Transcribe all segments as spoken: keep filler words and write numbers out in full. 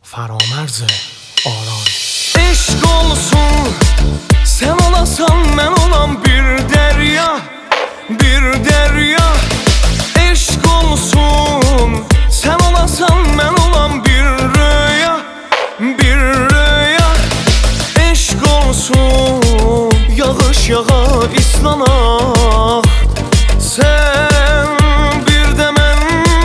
فرامرز آران. Eşk olsun, sen olasan ben olan bir derya, bir derya. Eşk olsun, sen olasan ben olan bir rüya, bir rüya. Eşk olsun, yağış yağa islanak. Sen bir de ben,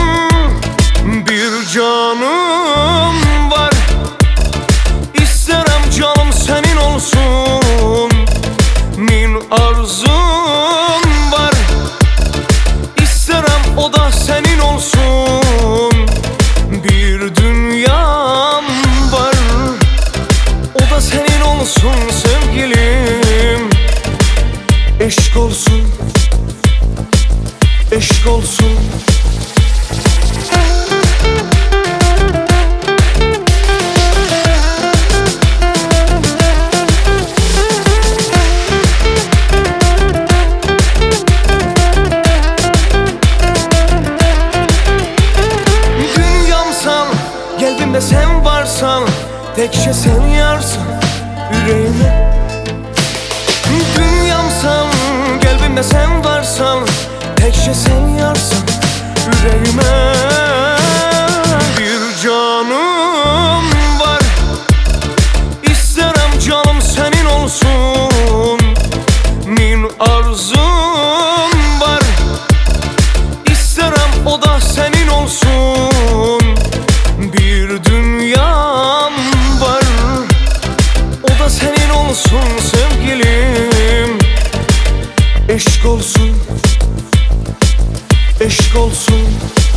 bir canım var. İsterim canım senin olsun, min arzum var. İsterim o da senin olsun, bir dünyam var. O da senin olsun sevgilim. Eşk olsun, eşk olsun. Kalbimde sen varsan, tekçe sen yarsın yüreğime. Dünyamsan, kalbimde sen varsan, tekçe sen yarsın yüreğime. Bir canım var, isterim canım senin olsun, min arzum var. İsterim o da senin olsun, bir dünyam var. O da senin olsun sevgilim. Eşk olsun, eşk olsun.